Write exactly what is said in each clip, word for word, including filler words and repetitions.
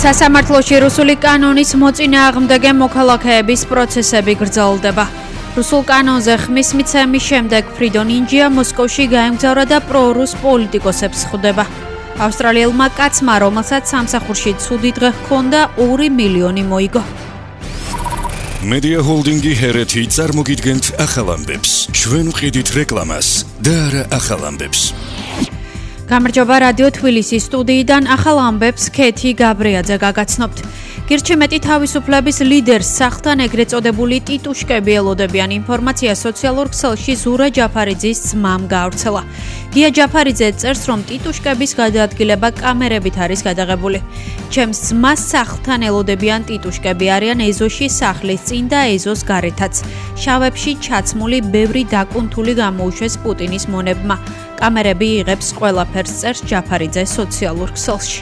სასამართლოში რუსული კანონის მოწინააღმდეგე მოქალაქეების პროცესები გრძელდება. რუსულ კანონზე ხმის მიცემის შემდეგ ფრიდონ ინჯია მოსკოვში გაემგზავრა და პრორუს პოლიტიკოსებს ხვდება. ავსტრალიელმა კაცმა, რომელსაც სამსახურში ცუდი დღე ჰქონდა, ორი მილიონი მოიგო. Media Holdingi ჰერეთი წარმოგიდგენთ ახალ ამბებს. ჩვენ ვყიდით რეკლამას და არა ახალ ამბებს. გამარჯობა რადიო თბილისის სტუდიიდან ახალ ამბებს ქეთი გაბრიაძე გაგაცნობთ. გირჩემეტი თავისუფლების ლიდერს სახლთან ეგრეთ წოდებული ტიტუშკები ელოდებიან ინფორმაცია სოციალურ ქსელში ზურა ჯაფარიძის ძმამ გაავრცელა. გია ჯაფარიძე წერს, რომ ტიტუშკების გადაადგილება კამერებით არის გადაღებული. ჩემს ძმას სახლთან ელოდებიან ტიტუშკები არიან ეზოში სახლის წინ და ეზოს გარეთაც. შავებში ჩაცმული ბევრი დაკუნთული გამოუშვეს პუტინის მონებმა. კამერები იღებს ყველაფერს, წერს ჯაფარიძე სოციალურ ქსელში.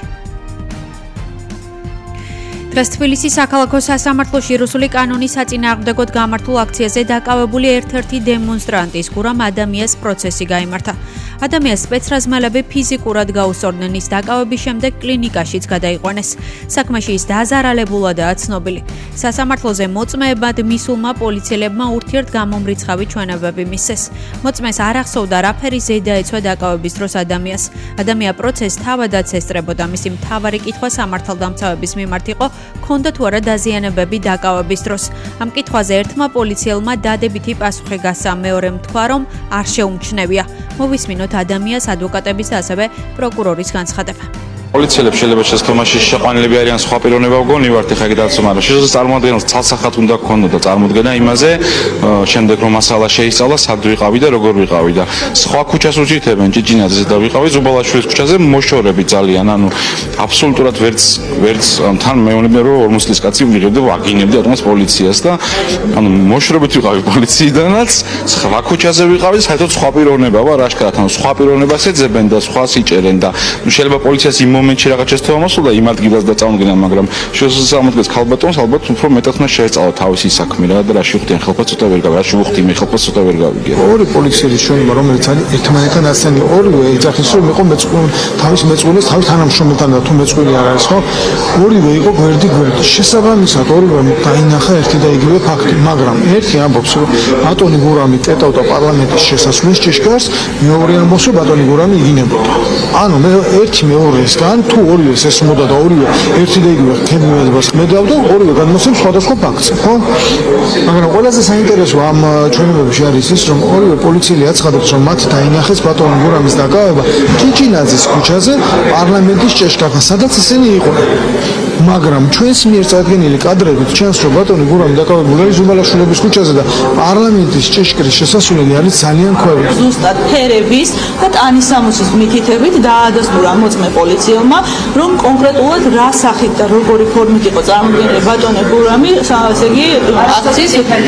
დღეს თბილისის საქალაქო სასამართლოში რუსული კანონის საწინააღმდეგოდ გამართულ აქციაზე დაკავებული ერთ-ერთი დემონსტრანტის გურამ ადამიანის პროცესი გაიმართა. ადამიანის სპეცრაზმელები ფიზიკურად გაუსწორდნენ, ის დაკავების შემდეგ კლინიკაშიც გადაიყვანეს. საქმეში ის დაზარალებულადაა ცნობილი. სასამართლოზე მოწმეებად მისულმა პოლიციელებმა ურთიერთგამომრიცხავი ჩვენებები მისცეს. მოწმეს არ ახსოვდა რაფერი ზედა ეცვა დაკავების დროს ადამიანს. ადამია პროცესს თავადაც ესწრებოდა. მისი მთავარი კითხვა სამართალდამცავების მიმართ იყო, ქონდა თუ არა დაზიანებები დაკავების დროს. ამ კითხვაზე ერთმა პოლიციელმა დადებითი პასუხი გასცა, მეორემ თქვა, რომ არ შეუმჩნევია. მოვისმინოთ ადამიანის ადვოკატების და ასევე პროკურორის განცხადება. პოლიციელებს შეიძლება შესაძლოა შეყვანილები არიან სხვა პიროვნება ვგონივართ ეხლა კიდევაც მაგრამ შესაძლოა წარმოადგენს ცალსახად უნდა გქონოდა წარმოდგენა იმაზე შემდეგ რომ მასალა შეისწავლა სად ვიყავი და როგორ ვიყავი და სხვა ქუჩას უჭირდებენ ჭიჭინაძეზე და ვიყავი ზუბალაშვილის ქუჩაზე მოშორები ძალიან ანუ აბსოლუტურად ვერც ვერც თან მეუბნები რომ ორმოცი წლის კაცი ვიღებდი ვაგინებდი ატომას პოლიციას და ანუ მოშორებით ვიყავი პოლიციიდანაც სხვა ქუჩაზე ვიყავი საერთოდ სხვა პიროვნება ვარ აშკარად ანუ სხვა პიროვნებას ეძებენ და სხვა სიჭერენ და შეიძლება პოლიციას იმ მომენტში რაღაც შეცდომა მოსულა იმ ადგილას და წავდგენა, მაგრამ შესაძლოა ქალბატონს ალბათ უფრო მეტად უნდა შეეწავა თავისი საქმე რა და რაში ვხდიან ხელფა ცოტა ვერ გავიგე, რაში ვხდი მე ხელფა ცოტა ვერ გავიგე. ორი პოლიციის შენობა რომელიც არის ერთმანეთთან ასენი ორივე ეძახის რომ იყო მეწყვილ თავის მეწყვილეს თავის თანამშრომელთან და თუ მეწყვილი არ არის ხო? ორივე იყო გვერდი გვერდი. შესაბამისად ორივე დაინახა ერთი და იგივე ფაქტი, მაგრამ ერთი ამბობს რომ ბატონი გურამი წეტავდა პარლამენტის შესასვლელის ჭიშკარს, მეორე ამბობს რომ ბატონი გურამი იგინებოდა. ანუ მე ერთი მეორეს ან თუ ორივე ესმოდა და ორივე ერთი და იგივე ქემიაზებას მედავდა ორივე გადმოსცემს სხვადასხვა ფაქტს ხო მაგრამ ყველაზე საინტერესო ამ ჩვენებებში არის ის რომ ორივე პოლიციელი აცხადებს რომ მათ დაინახეს ბატონი გურამის დაკავება ჭიჭინაძის ქუჩაზე პარლამენტის ჭეშკართან სადაც ისინი იყვნენ მაგრამ ჩვენს მიერ წარდგენილი კადრებით ჩანს რომ ბატონი გურამი დაკავებული არის ზუბალაშვილების ქუჩაზე და პარლამენტის ჭეშკრის შესასვლელი არის ძალიან ქვევრი ზუსტად ფერების და ტანისამოსის მითითებით დაადასტურა მოწმე პოლიციელმა რომ კონკრეტულად რა სახით და როგორი ფორმით იყო წარმოდგენილი ბატონი გურამი, ასე იგი აქციის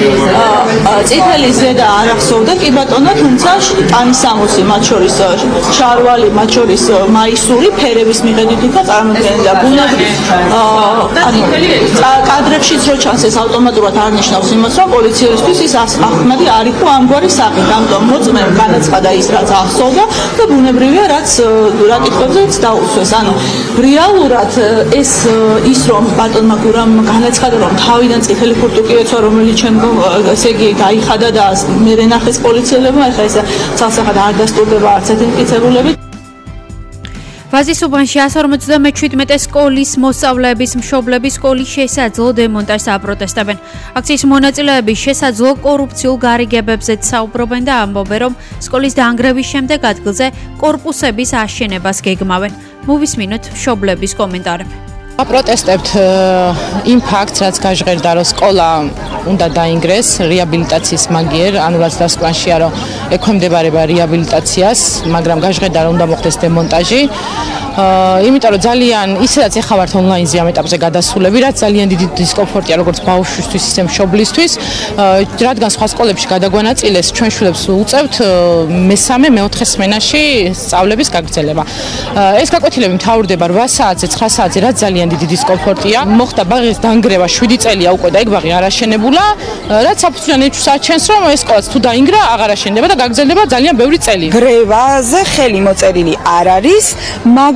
წითელი ზედა არ ახსოვდა კი ბატონო, თუმცა ტანისამოსი მათ შორის შარვალი, მათ შორის მაისური ფერების მიხედვით იქა წარმოდგენილი და ბუნებრივ ანუ კადრებშიც რო ჩანს ეს ავტომატურად არ ნიშნავს იმას რომ პოლიციელისთვის ის ახმადი არ იყო ამგვარი სახით, ამიტომ მოწმემ განაცხადა ის რაც ახსოვდა და ბუნებრივია რაც რა კითხვებზეც დაუსვეს ანუ რეალურად ეს ის რომ ბატონმა გურამ განაცხადა რომ თავიდან წითელი ფურტუკი ეცვა რომელიც ჩვენ ესე იგი გაიხადა და მე ნახეს პოლიციელებმა ეხლა ეს ცალსახად არ დასტურდება არც ერთი მტკიცებულებით ვაზის უბანში εκατს ორმოცდამეჩვიდმეტე სკოლის მოსწავლეების მშობლები სკოლის შესაძლო დემონტაჟს აპროტესტებენ. აქციის მონაწილეები შესაძლო კორუფციულ გარიგებებზეც საუბრობენ და ამბობენ, რომ სკოლის დაანგრევის შემდეგ ადგილზე კორპუსების აშენებას გეგმავენ. მოვისმინოთ მშობლების კომენტარები. აპროტესტებთ იმ ფაქტს, რაც გაჟღერდა, რომ სკოლა უნდა დაინგრეს რეაბილიტაციის მაგიერ, ანუ რაც დასკვანშია, რომ ექვემდებარება რეაბილიტაციას, მაგრამ გაჟღერდა, რომ უნდა მოხდეს დემონტაჟი. იმიტომ რომ ძალიან ისედაც ეხლა ვართ ონლაინზე ამ ეტაპზე გადასულები, რაც ძალიან დიდი დისკომფორტია როგორც ბავშვისთვის, ისე მშობლისთვის, რადგან სხვა სკოლებში გადაგვანაწილეს, ჩვენ შვილებს უწევთ მესამე, მეოთხე სმენაში სწავლების გაგრძელება. ეს გაკვეთილები მთავრდება რვა საათზე, ცხრა საათზე, რაც ძალიან დიდი დისკომფორტია. მოხდა ბაღის დანგრევა შვიდი წელია უკვე და ეგ ბაღი არ აშენებულა, რაც საფუძვლიან ეჭვს აჩენს, რომ ეს სკოლაც თუ დაინგრა, აღარ აშენდება და გაგრძელდება ძალიან ბევრი წელი. გრევაზე ხელი მოწერილი არ არის, მაგრამ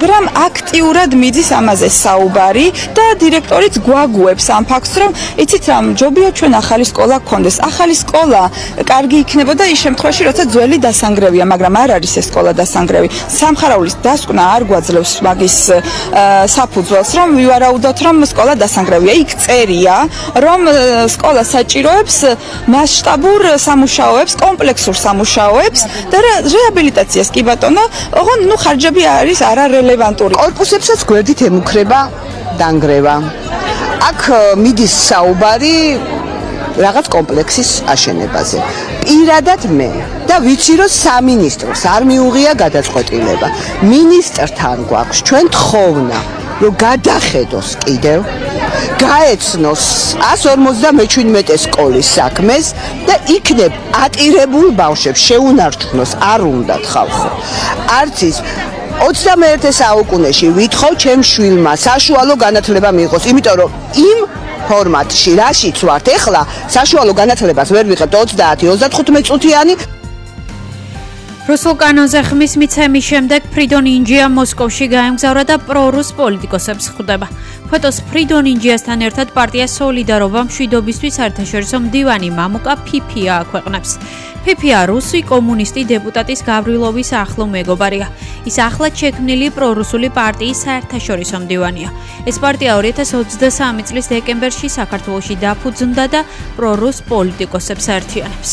მაგრამ აქტიურად მიდის ამაზე საუბარი და დირექტორიც გვაგუებს ამ ფაქტს, რომ იცით რა, ჯობია ჩვენ ახალი სკოლა გქონდეს. ახალი სკოლა კარგი იქნებოდა ის შემთხვევაში, როცა ძველი დასანგრევია, მაგრამ არ არის ეს სკოლა დასანგრევი. სამხარაულის დასკვნა არ გვაძლევს მაგის საფუძველს, რომ ვივარაუდოთ, რომ სკოლა დასანგრევია. იქ წერია, რომ სკოლა საჭიროებს მასშტაბურ სამუშაოებს, კომპლექსურ სამუშაოებს და რეაბილიტაციას კი ბატონო, ოღონდ ნუ ხარჯები არის არარელევანტური. კორპუსებსაც გვერდით ემუქრება დანგრევა. აქ მიდის საუბარი რაღაც კომპლექსის აშენებაზე. პირადად მე და ვიცი, რომ სამინისტროს არ მიუღია გადაწყვეტილება. მინისტრთან გვაქვს ჩვენ თხოვნა, რომ გადახედოს კიდევ, გაეცნოს εκατს ორმოცდამეჩვიდმეტე სკოლის საქმეს და იქნებ ატირებულ ბავშვებს შეუნარჩუნოს, არ უნდათ ხალხო. არც ის ოცდამეერთე საუკუნეში ვითხოვ ჩემ შვილმა საშუალო განათლება მიიღოს, იმიტომ რომ იმ ფორმატში, რაშიც ვართ ეხლა, საშუალო განათლებას ვერ ვიღებთ ოცდაათი ოცდათხუთმეტი წუთიანი. რუსულ კანონზე ხმის მიცემის შემდეგ ფრიდონ ინჯია მოსკოვში გაემგზავრა და პრორუს პოლიტიკოსებს ხვდება. ფოტოს ფრიდონ ინჯიასთან ერთად პარტია სოლიდარობა მშვიდობისთვის საერთაშორისო მდივანი მამუკა ფიფია აქვეყნებს. ფიფია რუსი კომუნისტი დეპუტატის გავრილოვის ახლო მეგობარია. ის ახლად შექმნილი პრორუსული პარტიის საერთაშორისო მდივანია. ეს პარტია ორი ათას ოცდასამი წლის დეკემბერში საქართველოში დაფუძნდა და პრორუს პოლიტიკოსებს აერთიანებს.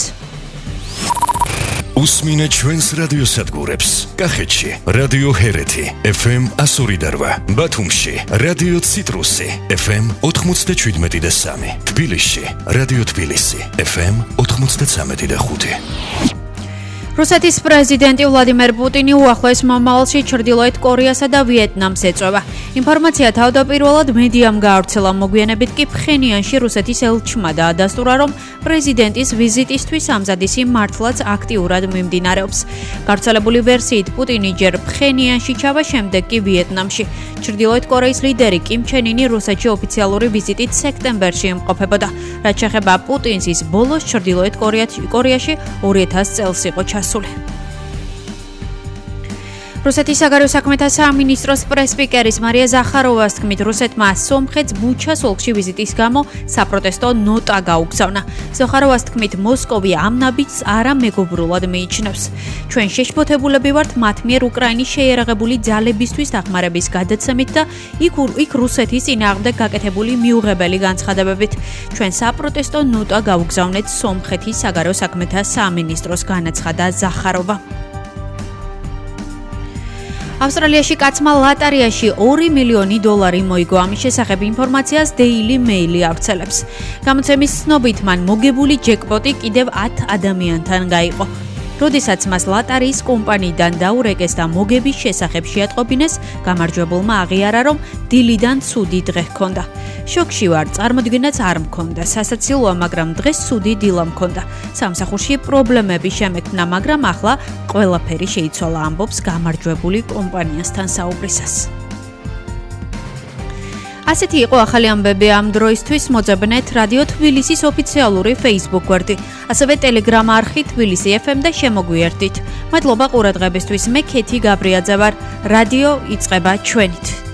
უსმინე ჩვენს რადიოსადგურებს. კახეთში რადიო ჰერეთი ეფ ემ εκατო ორი და რვა, ბათუმში რადიო ციტრუსი ეფ ემ ოთხმოცდაშვიდმეტი და სამი, თბილისში რადიო თბილისი ეფ ემ ოთხმოცდაცამეტი და ხუთი. რუსეთის პრეზიდენტი ვლადიმერ პუტინი უახლოეს მომავალში ჩრდილოეთ კორეასა და ვიეტნამს ეწვევა. ინფორმაცია თავდაპირველად მედიამ გაავრცელა, მოგვიანებით კი ფხენიანში რუსეთის ელჩმა დაადასტურა, რომ პრეზიდენტის ვიზიტისთვის ამზადისი მართლაც აქტიურად მიმდინარეობს. გავრცელებული ვერსიით პუტინი ჯერ ფხენიანში ჩავა, შემდეგ კი ვიეტნამში. ჩრდილოეთ კორეის ლიდერი კიმ ჩენ ინი რუსეთში ოფიციალური ვიზიტით სექტემბერში იმყოფებოდა. რაც შეეხება პუტინს, ის ბოლოს ჩრდილოეთ კორეაში ორი ათას წელს იყო ჩასული. რუსეთის საგარეო საქმეთა სამინისტროს პრესპიკერის მარია ზახაროვას თქმით, რუსეთმა სომხეთს ბუჩას ოლქში ვიზიტის გამო საპროტესტო ნოტა გაუგზავნა. ზახაროვას თქმით, მოსკოვი ამ ნაბიჯს არა მეგობრულად მიიჩნევს. ჩვენ შეშფოთებულები ვართ მათ მიერ უკრაინის შეიარაღებული ძალებისთვის დახმარების გადაცემით და იქ რუსეთის წინააღმდეგ გაკეთებული მიუღებელი განცხადებებით. ჩვენ საპროტესტო ნოტა გაუგზავნეთ სომხეთის საგარეო საქმეთა სამინისტროს, განაცხადა ზახაროვა. ავსტრალიაში კაცმა ლატარიაში ორი მილიონი დოლარი მოიგო. ამის შესახებ ინფორმაციას Daily Mail ავრცელებს. გამოცემის ცნობით, მან მოგებული ჯეკპოტი კიდევ ათ ადამიანთან გაიყო. როდესაც მას ლატარიის კომპანიიდან დაურეკეს და მოგების შესახებ შეატყობინეს, გამარჯვებულმა აღიარა, რომ დილიდან ცუდი დღე ჰქონდა. შოკში ვარ, წარმოდგენაც არ მქონდა. სასაცილოა, მაგრამ დღეს ცუდი დილა მქონდა. სამსახურში პრობლემები შემექმნა, მაგრამ ახლა ყველაფერი შეიცვალა, ამბობს გამარჯვებული კომპანიასთან საუბრისას. ასეთი იყო ახალი ამბები ამ დროისთვის. მოძებნეთ რადიო თბილისის ოფიციალური Facebook გვერდი, ასევე Telegram არხი თბილისი ეფ ემ და შემოგვიერთდით. მადლობა ყურადღებისთვის. მე ქეთი გაბრიაძე ვარ. რადიო იწყება ჩვენით.